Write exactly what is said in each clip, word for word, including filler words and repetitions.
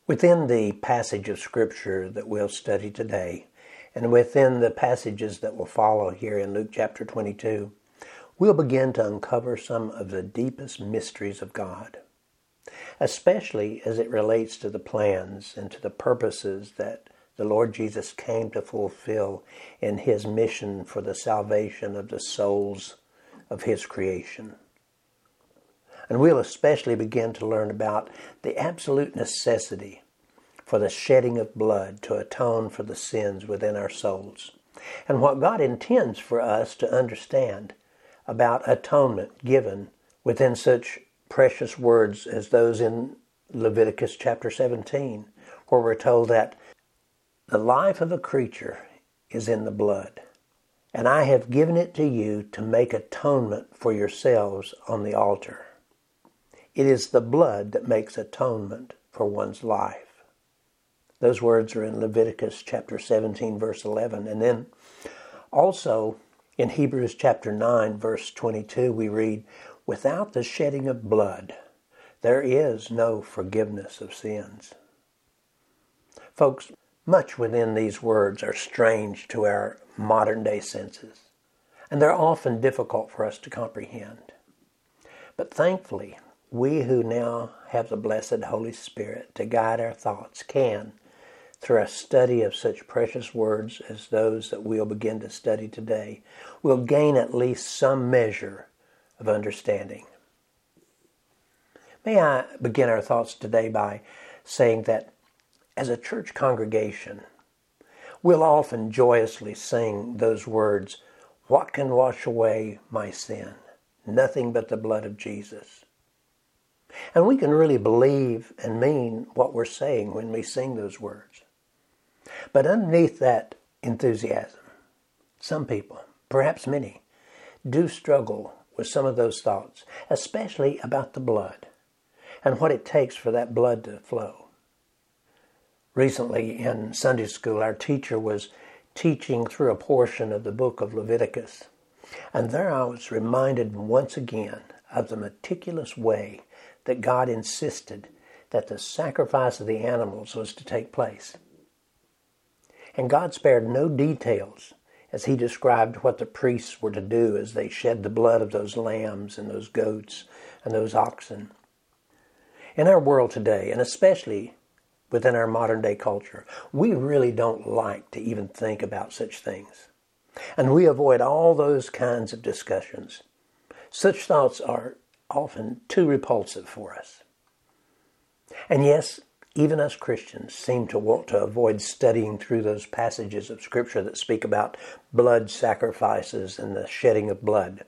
Within the passage of Scripture that we'll study today, and within the passages that will follow here in Luke chapter twenty-two, we'll begin to uncover some of the deepest mysteries of God, especially as it relates to the plans and to the purposes that the Lord Jesus came to fulfill in His mission for the salvation of the souls of His creation. And we'll especially begin to learn about the absolute necessity for the shedding of blood to atone for the sins within our souls, and what God intends for us to understand about atonement given within such precious words as those in Leviticus chapter seventeen, where we're told that the life of a creature is in the blood, and I have given it to you to make atonement for yourselves on the altar. It is the blood that makes atonement for one's life. Those words are in Leviticus chapter seventeen, verse eleven. And then also in Hebrews chapter nine, verse twenty-two, we read, "Without the shedding of blood, there is no forgiveness of sins." Folks, much within these words are strange to our modern day senses, and they're often difficult for us to comprehend. But thankfully, we who now have the blessed Holy Spirit to guide our thoughts can, through a study of such precious words as those that we'll begin to study today, we'll gain at least some measure of understanding. May I begin our thoughts today by saying that as a church congregation, we'll often joyously sing those words, "What can wash away my sin? Nothing but the blood of Jesus." And we can really believe and mean what we're saying when we sing those words. But underneath that enthusiasm, some people, perhaps many, do struggle with some of those thoughts, especially about the blood and what it takes for that blood to flow. Recently in Sunday school, our teacher was teaching through a portion of the book of Leviticus. And there I was reminded once again of the meticulous way that God insisted that the sacrifice of the animals was to take place. And God spared no details as He described what the priests were to do as they shed the blood of those lambs and those goats and those oxen. In our world today, and especially within our modern day culture, we really don't like to even think about such things. And we avoid all those kinds of discussions. Such thoughts are often too repulsive for us. And yes, even us Christians seem to want to avoid studying through those passages of Scripture that speak about blood sacrifices and the shedding of blood.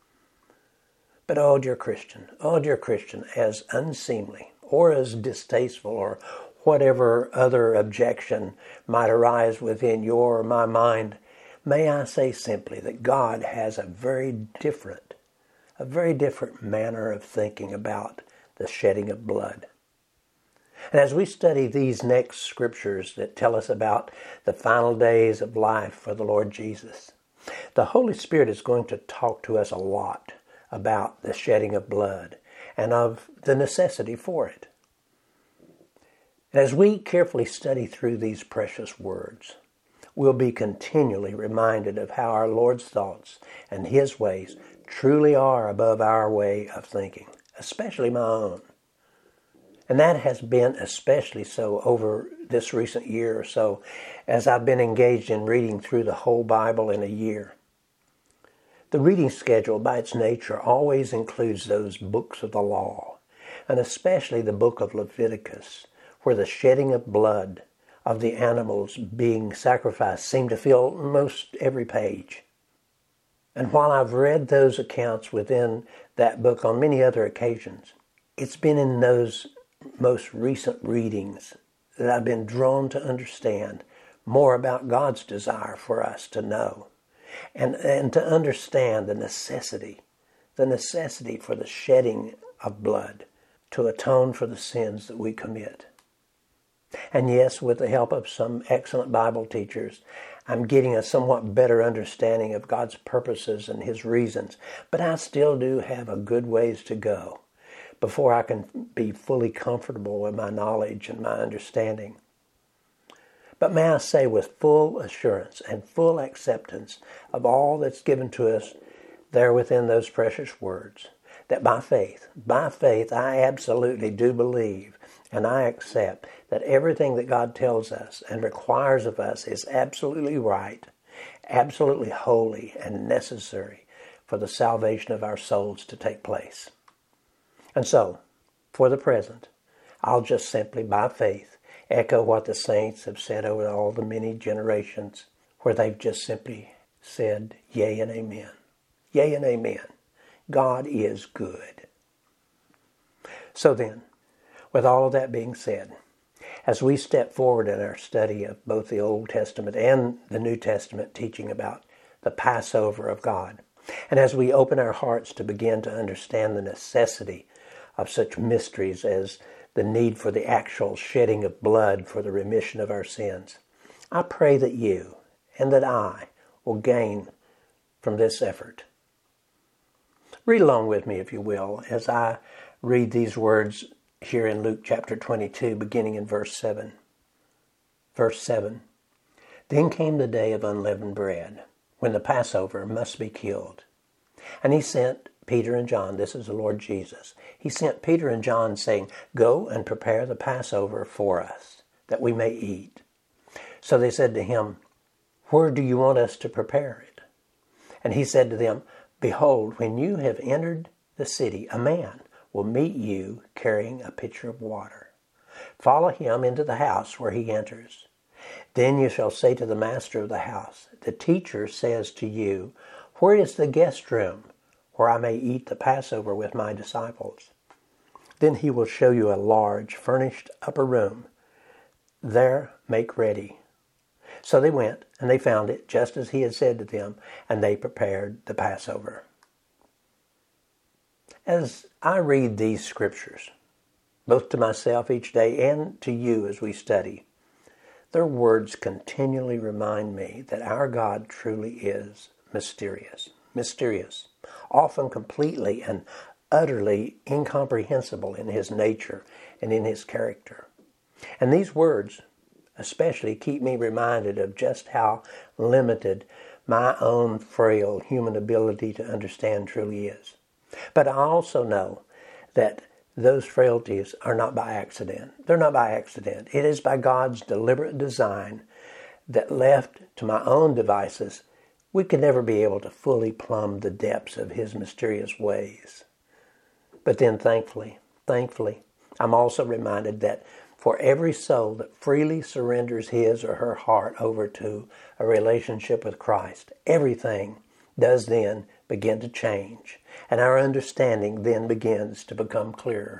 But oh dear Christian, oh dear Christian, as unseemly or as distasteful or whatever other objection might arise within your or my mind, may I say simply that God has a very different A very different manner of thinking about the shedding of blood. And as we study these next scriptures that tell us about the final days of life for the Lord Jesus, the Holy Spirit is going to talk to us a lot about the shedding of blood and of the necessity for it. And as we carefully study through these precious words, we'll be continually reminded of how our Lord's thoughts and His ways truly are above our way of thinking, especially my own. And that has been especially so over this recent year or so as I've been engaged in reading through the whole Bible in a year. The reading schedule by its nature always includes those books of the law, and especially the book of Leviticus, where the shedding of blood of the animals being sacrificed seemed to fill most every page. And while I've read those accounts within that book on many other occasions, it's been in those most recent readings that I've been drawn to understand more about God's desire for us to know and, and to understand the necessity, the necessity for the shedding of blood to atone for the sins that we commit. And yes, with the help of some excellent Bible teachers, I'm getting a somewhat better understanding of God's purposes and His reasons, but I still do have a good ways to go before I can be fully comfortable with my knowledge and my understanding. But may I say with full assurance and full acceptance of all that's given to us there within those precious words, that by faith, by faith, I absolutely do believe and I accept that everything that God tells us and requires of us is absolutely right, absolutely holy and necessary for the salvation of our souls to take place. And so, for the present, I'll just simply, by faith, echo what the saints have said over all the many generations, where they've just simply said, yea and amen. Yea and amen. God is good. So then, with all of that being said, as we step forward in our study of both the Old Testament and the New Testament teaching about the Passover of God, and as we open our hearts to begin to understand the necessity of such mysteries as the need for the actual shedding of blood for the remission of our sins, I pray that you and that I will gain from this effort. Read along with me, if you will, as I read these words here in Luke chapter twenty-two, beginning in verse seven. Verse seven, Then came the day of unleavened bread, when the Passover must be killed. And he sent Peter and John, this is the Lord Jesus, he sent Peter and John saying, Go and prepare the Passover for us, that we may eat. So they said to him, Where do you want us to prepare it? And he said to them, Behold, when you have entered the city, a man will meet you carrying a pitcher of water. Follow him into the house where he enters. Then you shall say to the master of the house, The teacher says to you, Where is the guest room, where I may eat the Passover with my disciples? Then he will show you a large, furnished upper room. There make ready. So they went, and they found it just as he had said to them, and they prepared the Passover. As I read these scriptures, both to myself each day and to you as we study, their words continually remind me that our God truly is mysterious. Mysterious, often completely and utterly incomprehensible in his nature and in his character. And these words especially keep me reminded of just how limited my own frail human ability to understand truly is. But I also know that those frailties are not by accident. They're not by accident. It is by God's deliberate design that, left to my own devices, we could never be able to fully plumb the depths of his mysterious ways. But then thankfully, thankfully, I'm also reminded that for every soul that freely surrenders his or her heart over to a relationship with Christ, everything does then begin to change, and our understanding then begins to become clearer.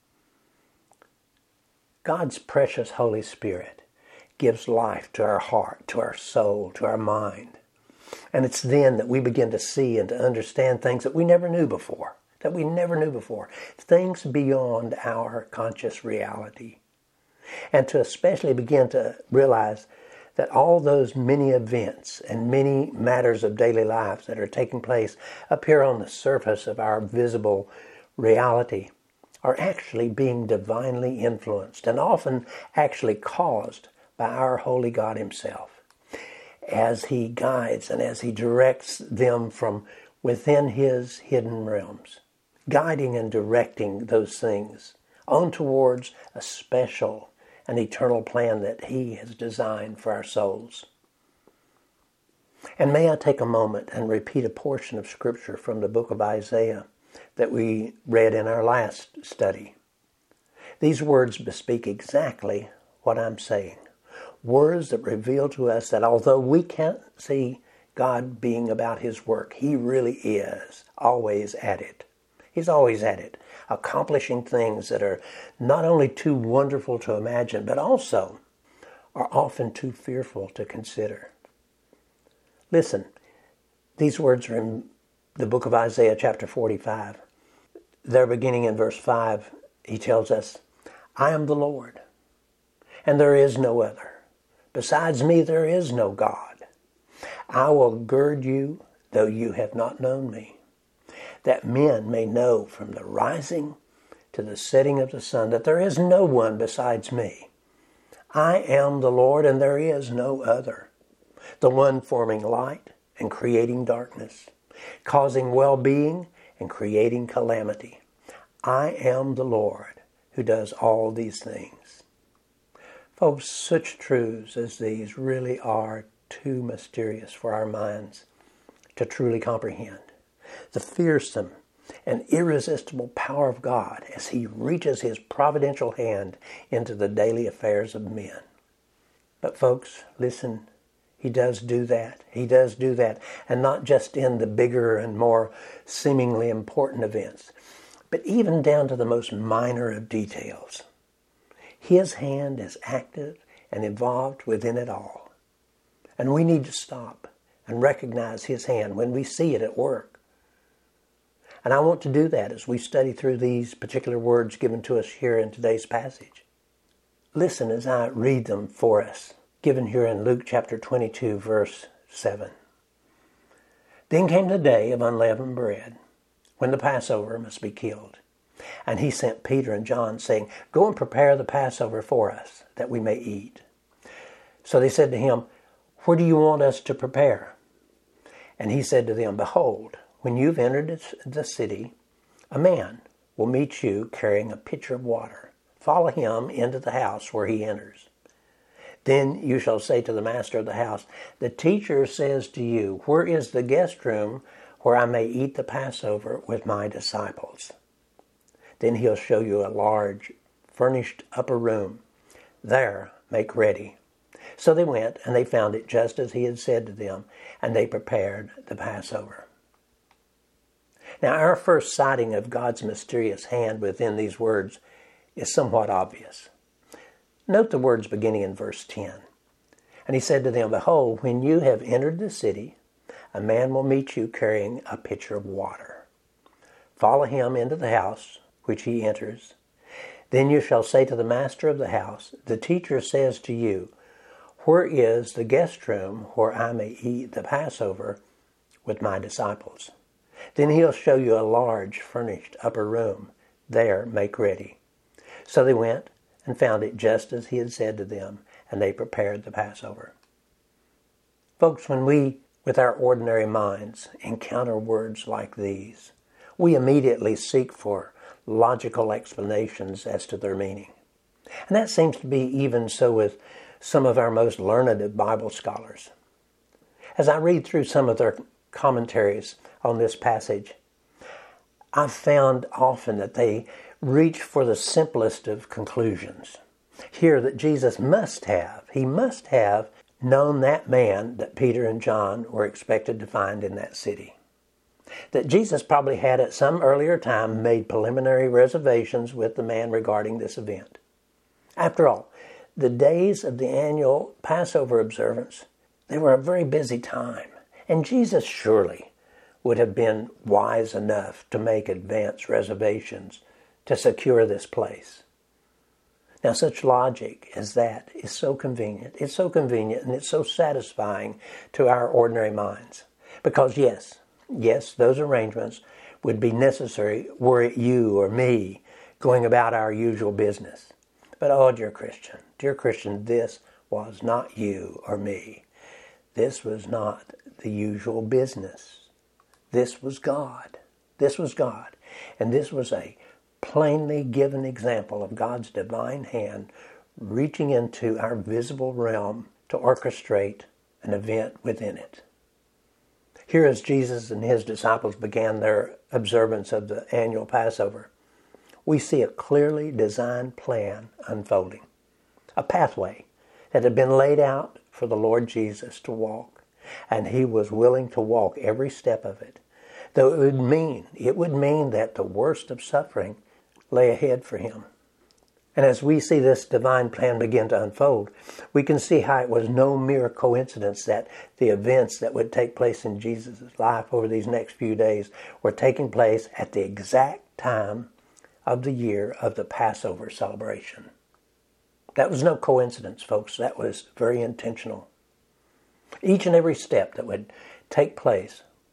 God's precious Holy Spirit gives life to our heart, to our soul, to our mind. And it's then that we begin to see and to understand things that we never knew before, that we never knew before, things beyond our conscious reality. And to especially begin to realize that all those many events and many matters of daily life that are taking place up here on the surface of our visible reality are actually being divinely influenced and often actually caused by our holy God himself, as he guides and as he directs them from within his hidden realms, guiding and directing those things on towards a special and eternal plan that he has designed for our souls. And may I take a moment and repeat a portion of Scripture from the book of Isaiah that we read in our last study. These words bespeak exactly what I'm saying. Words that reveal to us that although we can't see God being about his work, he really is always at it. He's always at it, accomplishing things that are not only too wonderful to imagine, but also are often too fearful to consider. Listen, these words are in the book of Isaiah chapter forty-five. There, beginning in verse five, he tells us, I am the Lord, and there is no other. Besides me there is no God. I will gird you, though you have not known me, that men may know from the rising to the setting of the sun, that there is no one besides me. I am the Lord, and there is no other, the one forming light and creating darkness, causing well-being and creating calamity. I am the Lord who does all these things. Folks, such truths as these really are too mysterious for our minds to truly comprehend. The fearsome and irresistible power of God as He reaches His providential hand into the daily affairs of men. But folks, listen, He does do that. He does do that. And not just in the bigger and more seemingly important events, but even down to the most minor of details. His hand is active and involved within it all. And we need to stop and recognize His hand when we see it at work. And I want to do that as we study through these particular words given to us here in today's passage. Listen as I read them for us, given here in Luke chapter twenty-two, verse seven. Then came the day of unleavened bread, when the Passover must be killed. And He sent Peter and John, saying, Go and prepare the Passover for us, that we may eat. So they said to Him, Where do you want us to prepare? And He said to them, Behold, when you've entered the city, a man will meet you carrying a pitcher of water. Follow him into the house where he enters. Then you shall say to the master of the house, The teacher says to you, Where is the guest room where I may eat the Passover with my disciples? Then he'll show you a large, furnished upper room. There, make ready. So they went, and they found it just as He had said to them, and they prepared the Passover. Now, our first sighting of God's mysterious hand within these words is somewhat obvious. Note the words beginning in verse ten. And He said to them, Behold, when you have entered the city, a man will meet you carrying a pitcher of water. Follow him into the house which he enters. Then you shall say to the master of the house, The teacher says to you, Where is the guest room where I may eat the Passover with my disciples? Then he'll show you a large furnished upper room. There, make ready. So they went and found it just as He had said to them, and they prepared the Passover. Folks, when we, with our ordinary minds, encounter words like these, we immediately seek for logical explanations as to their meaning. And that seems to be even so with some of our most learned Bible scholars. As I read through some of their commentaries on this passage, I've found often that they reach for the simplest of conclusions. Here that Jesus must have, He must have known that man that Peter and John were expected to find in that city. That Jesus probably had at some earlier time made preliminary reservations with the man regarding this event. After all, the days of the annual Passover observance, they were a very busy time, and Jesus surely would have been wise enough to make advance reservations to secure this place. Now, such logic as that is so convenient. It's so convenient and it's so satisfying to our ordinary minds. Because yes, yes, those arrangements would be necessary were it you or me going about our usual business. But oh, dear Christian, dear Christian, this was not you or me. This was not the usual business. This was God. This was God. And this was a plainly given example of God's divine hand reaching into our visible realm to orchestrate an event within it. Here as Jesus and His disciples began their observance of the annual Passover, we see a clearly designed plan unfolding. A pathway that had been laid out for the Lord Jesus to walk, and He was willing to walk every step of it. Though it would mean, it would mean that the worst of suffering lay ahead for Him. And as we see this divine plan begin to unfold, we can see how it was no mere coincidence that the events that would take place in Jesus' life over these next few days were taking place at the exact time of the year of the Passover celebration. That was no coincidence, folks. That was very intentional. Each and every step that would take place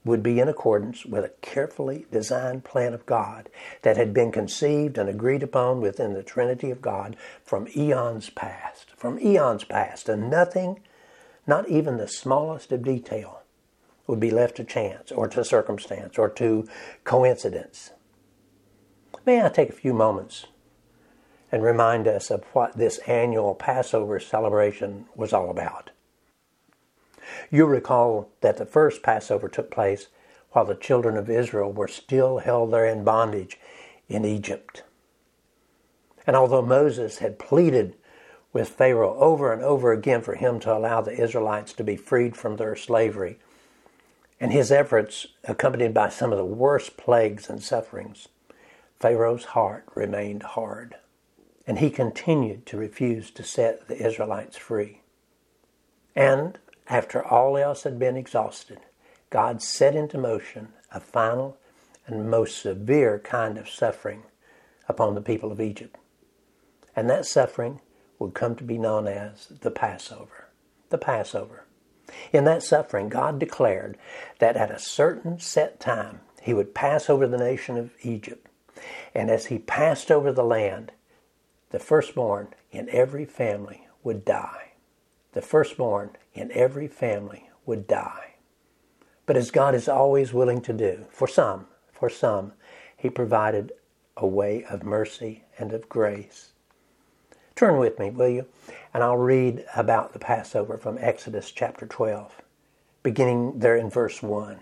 would be in accordance with a carefully designed plan of God that had been conceived and agreed upon within the Trinity of God from eons past. From eons past. And nothing, not even the smallest of detail, would be left to chance or to circumstance or to coincidence. May I take a few moments and remind us of what this annual Passover celebration was all about. You'll recall that the first Passover took place while the children of Israel were still held there in bondage in Egypt. And although Moses had pleaded with Pharaoh over and over again for him to allow the Israelites to be freed from their slavery, and his efforts accompanied by some of the worst plagues and sufferings, Pharaoh's heart remained hard, and he continued to refuse to set the Israelites free. And after all else had been exhausted, God set into motion a final and most severe kind of suffering upon the people of Egypt. And that suffering would come to be known as the Passover. The Passover. In that suffering, God declared that at a certain set time, he would pass over the nation of Egypt. And as he passed over the land, the firstborn in every family would die. The firstborn in every family would die. But as God is always willing to do, for some, for some, he provided a way of mercy and of grace. Turn with me, will you? And I'll read about the Passover from Exodus chapter twelve, beginning there in verse one.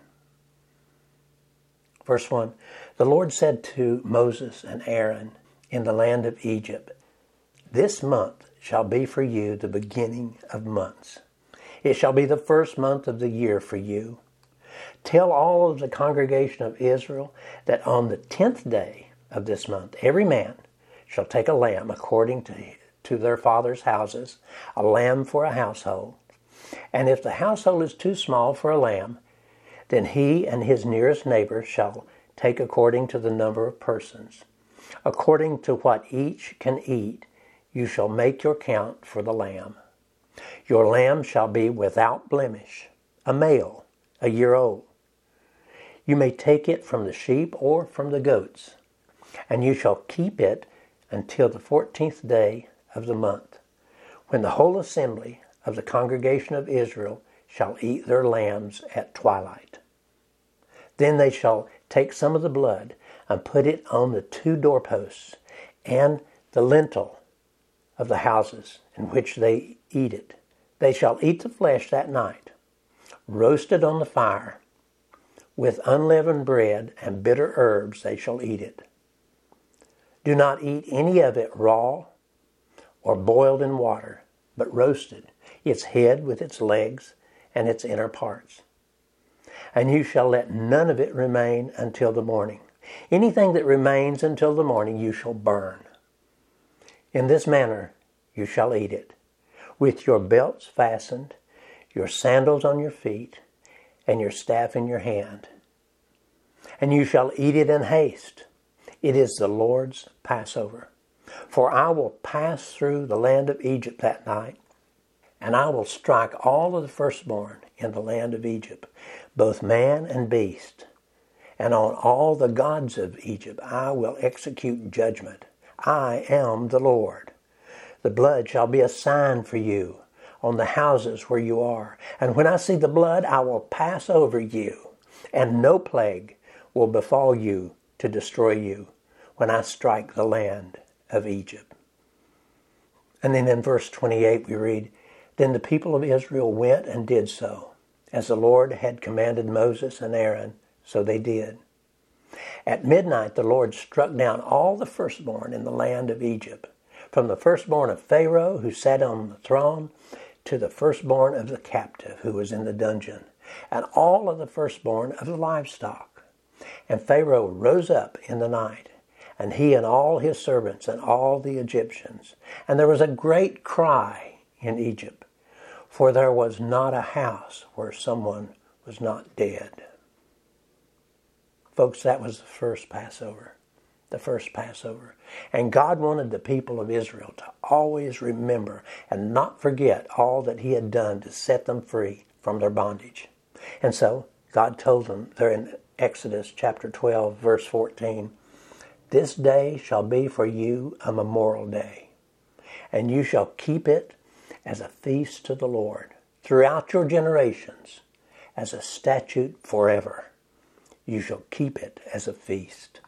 Verse one, the Lord said to Moses and Aaron in the land of Egypt, "This month shall be for you the beginning of months. It shall be the first month of the year for you. Tell all of the congregation of Israel that on the tenth day of this month, every man shall take a lamb according to, to their father's houses, a lamb for a household. And if the household is too small for a lamb, then he and his nearest neighbor shall take according to the number of persons. According to what each can eat, you shall make your count for the lamb. Your lamb shall be without blemish, a male, a year old. You may take it from the sheep or from the goats, and you shall keep it until the fourteenth day of the month, when the whole assembly of the congregation of Israel shall eat their lambs at twilight. Then they shall take some of the blood and put it on the two doorposts and the lintel of the houses in which they eat it. They shall eat the flesh that night, roasted on the fire. With unleavened bread and bitter herbs they shall eat it. Do not eat any of it raw or boiled in water, but roasted, its head with its legs and its inner parts. And you shall let none of it remain until the morning. Anything that remains until the morning you shall burn. In this manner you shall eat it, with your belts fastened, your sandals on your feet, and your staff in your hand. And you shall eat it in haste. It is the Lord's Passover. For I will pass through the land of Egypt that night, and I will strike all of the firstborn in the land of Egypt, both man and beast. And on all the gods of Egypt I will execute judgment. I am the Lord. The blood shall be a sign for you on the houses where you are. And when I see the blood, I will pass over you, and no plague will befall you to destroy you when I strike the land of Egypt." And then in verse twenty-eight we read, "Then the people of Israel went and did so, as the Lord had commanded Moses and Aaron, so they did. At midnight the Lord struck down all the firstborn in the land of Egypt, from the firstborn of Pharaoh who sat on the throne to the firstborn of the captive who was in the dungeon, and all of the firstborn of the livestock. And Pharaoh rose up in the night, and he and all his servants and all the Egyptians. And there was a great cry in Egypt, for there was not a house where someone was not dead." Folks, that was the first Passover. The first Passover. And God wanted the people of Israel to always remember and not forget all that he had done to set them free from their bondage. And so, God told them there in Exodus chapter twelve, verse fourteen, "This day shall be for you a memorial day, and you shall keep it as a feast to the Lord throughout your generations, as a statute forever. You shall keep it as a feast."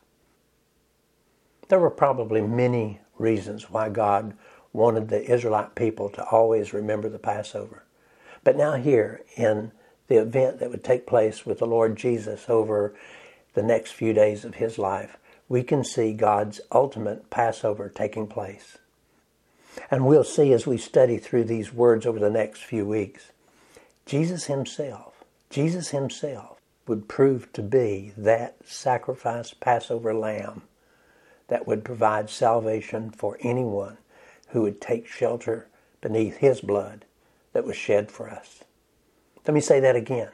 There were probably many reasons why God wanted the Israelite people to always remember the Passover. But now here, in the event that would take place with the Lord Jesus over the next few days of his life, we can see God's ultimate Passover taking place. And we'll see as we study through these words over the next few weeks, Jesus himself, Jesus himself would prove to be that sacrificed Passover lamb that would provide salvation for anyone who would take shelter beneath his blood that was shed for us. Let me say that again.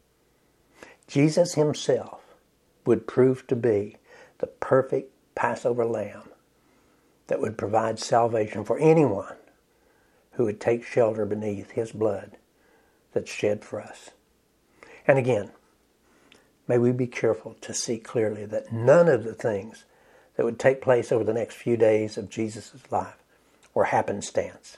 Jesus himself would prove to be the perfect Passover lamb that would provide salvation for anyone who would take shelter beneath his blood that's shed for us. And again, may we be careful to see clearly that none of the things that would take place over the next few days of Jesus' life were happenstance.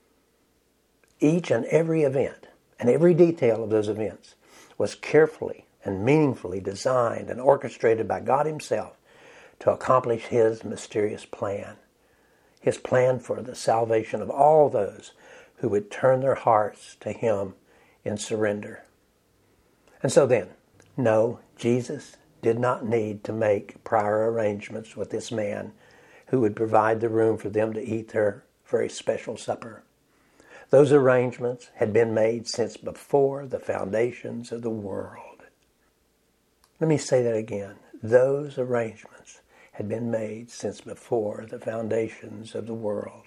Each and every event and every detail of those events was carefully and meaningfully designed and orchestrated by God himself to accomplish his mysterious plan. His plan for the salvation of all those who would turn their hearts to him in surrender. And so then, no, Jesus did not need to make prior arrangements with this man who would provide the room for them to eat their very special supper. Those arrangements had been made since before the foundations of the world. Let me say that again. Those arrangements had been made since before the foundations of the world.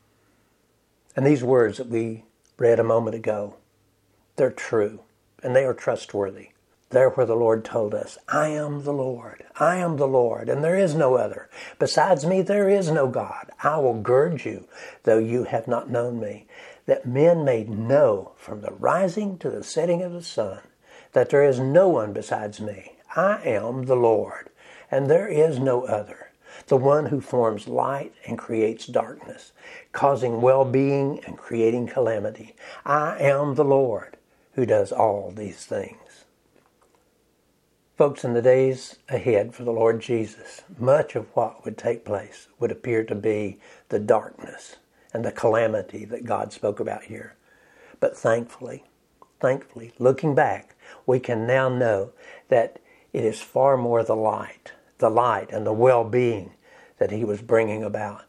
And these words that we read a moment ago, they're true and they are trustworthy. There where the Lord told us, "I am the Lord, I am the Lord, and there is no other. Besides me, there is no God. I will gird you, though you have not known me, that men may know from the rising to the setting of the sun that there is no one besides me. I am the Lord, and there is no other, the one who forms light and creates darkness, causing well-being and creating calamity. I am the Lord who does all these things." Folks, in the days ahead for the Lord Jesus, much of what would take place would appear to be the darkness and the calamity that God spoke about here. But thankfully, thankfully, looking back, we can now know that it is far more the light, the light and the well-being that he was bringing about.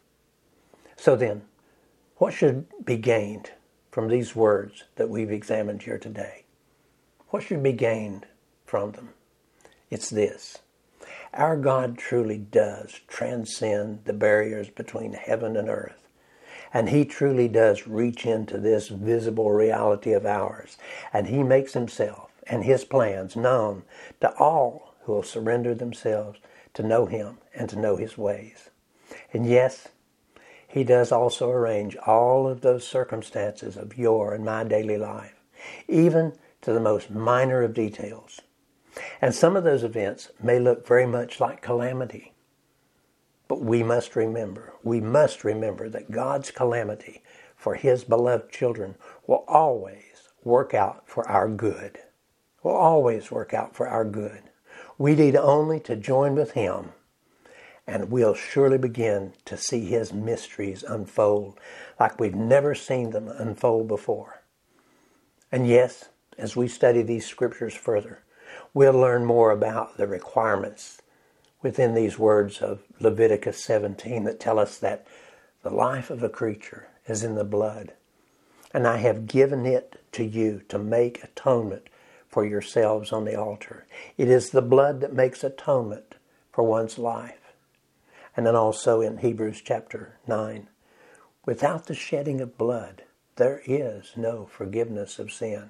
So then, what should be gained from these words that we've examined here today? What should be gained from them? It's this. Our God truly does transcend the barriers between heaven and earth. And he truly does reach into this visible reality of ours. And he makes himself and his plans known to all who will surrender themselves to know him and to know his ways. And yes, he does also arrange all of those circumstances of your and my daily life, even to the most minor of details. And some of those events may look very much like calamity. But we must remember, we must remember that God's calamity for his beloved children will always work out for our good. Will always work out for our good. We need only to join with him, and we'll surely begin to see his mysteries unfold like we've never seen them unfold before. And yes, as we study these scriptures further, we'll learn more about the requirements within these words of Leviticus seventeen that tell us that the life of a creature is in the blood. And I have given it to you to make atonement for yourselves on the altar. It is the blood that makes atonement for one's life. And then also in Hebrews chapter nine, without the shedding of blood, there is no forgiveness of sin.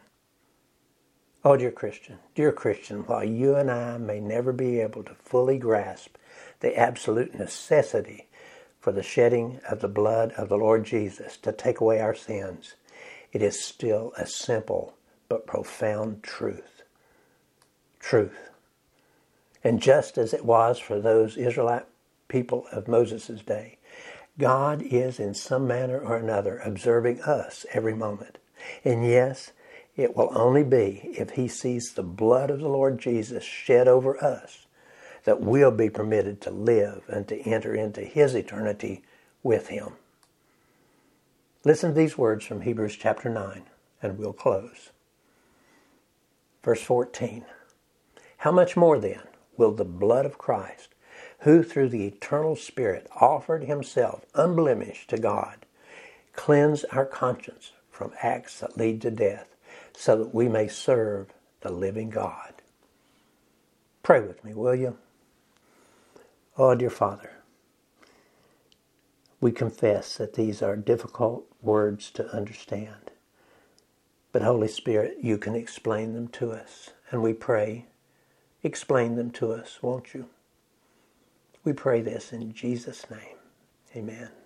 Oh, dear Christian, dear Christian, while you and I may never be able to fully grasp the absolute necessity for the shedding of the blood of the Lord Jesus to take away our sins, it is still a simple but profound truth. truth. And just as it was for those Israelite people of Moses' day, God is in some manner or another observing us every moment. And yes, it will only be if he sees the blood of the Lord Jesus shed over us that we'll be permitted to live and to enter into his eternity with him. Listen to these words from Hebrews chapter nine, and we'll close. Verse fourteen. How much more then will the blood of Christ, who through the eternal Spirit offered himself unblemished to God, cleanse our conscience from acts that lead to death, so that we may serve the living God? Pray with me, will you? Oh, dear Father, we confess that these are difficult words to understand. But Holy Spirit, you can explain them to us. And we pray, explain them to us, won't you? We pray this in Jesus' name. Amen.